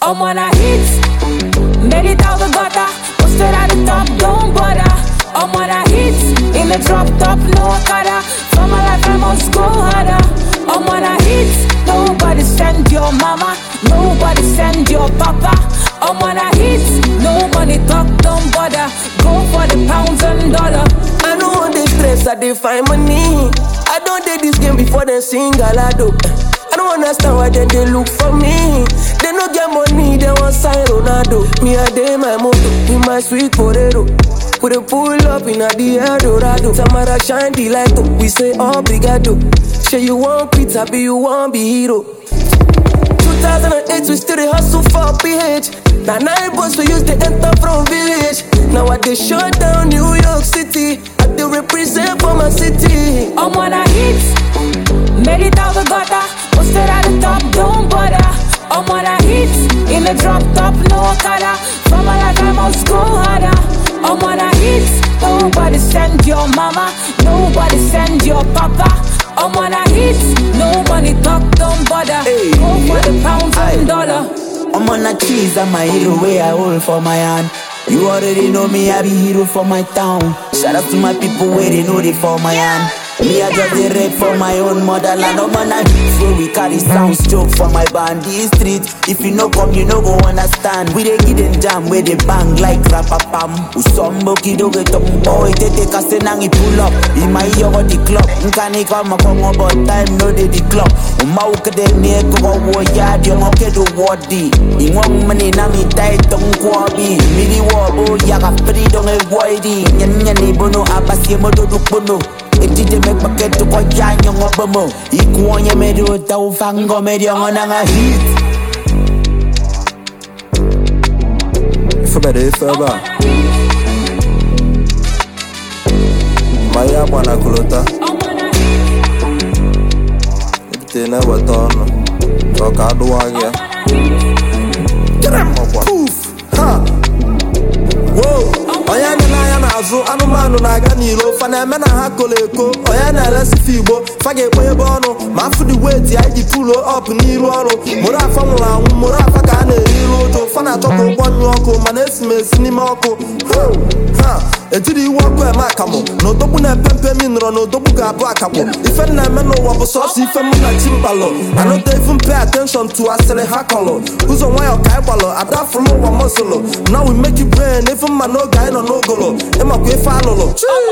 I'm on a hit, made it out the gutter, posted at the top, don't bother. I'm on a hit, in the drop top, no Okada. For my life I must go harder. I'm on a hit, nobody send your mama, nobody send your papa. I'm on a hit, no money talk, don't bother. Go for the pounds and dollar. I don't want the stress, I define money. I don't take this game before they sing galado. I don't understand why then they look for me. They no get money, they want sign Ronaldo. Me a day my moto, with my sweet potato. We dey pull up in a the Eldorado. Tamara shine the light up, we say obrigado. Say you want pizza, be you want be hero. 2008 we still dey hustle for PH. Now 9 boys we use the enter from village. Now I dey shut down New York City. I dey represent for my city. I'm on a hit, made it out the gutter, posted at the top, don't bother. I'm on a hit, in the drop top, no Okada. For my life I must go harder. I'm on a hit, nobody send your mama, nobody send your papa. I'm on a hit, no money talk, don't bother. Go for the pounds and dollar. I'm on a cheese, I'm a hero where I hold for my hand. You already know me, I be hero for my town. Shout out to my people where they know they for my hand. Me, I just the rap for my own motherland. I'm on a hit where we carry sounds joke for my band. The street, if you no come, you no go understand. We dey give them jam where they bang like rapapam. Usombo kido get up, boy, they take a senang pull up. In my yoga the club, nkani kama kongo but time no dey the club. Umauke de ne ko wo yard, yo ngoke do wadi. Ingong mani na mi tai tong kwabi. Mini wabo yaga free dong e wadi. Nyani bono abasi mo do bono. Ejije make bucket to go yanyo ngobomo. Ikuonye medio tau fango medio ngonanga hit. Ifabede ifaba. Maya bwana kulota. Ibitena watono. Toka aduwagia. Poof. Ha. Whoa. Oyana na ya na azu anụmanụ na-aga n'iro fana eme na ha koleko oyana elesi figbo fa ga-ekpo ebe ọnụ ma afụ the weight ya iji pull up n'iru ọrụ mụrụ afa nwụrụ anwụ mụrụ afa ka a na-eriru ụjụ fa na-atọpụ ụgbọ nyụ ọkụ mana esi m esi n'ime ọkụ ha ejiri iwe ọkụ eme akamụ na odogbu na-epe mpe mi nọrọ na odogbu ga-abụ akamụ ife na-eme n'ụwa bụ sọsọ ife mụ na chimbalụ I no dey even pay attention to asịrị ha kọlụ ụzọ nwayọ ka anyị gbalụ adafụlụ ụwa mọsụlụ now we make it brain even ma n'oge anyị nọ n'ogolo ịmakwa ife alụlụ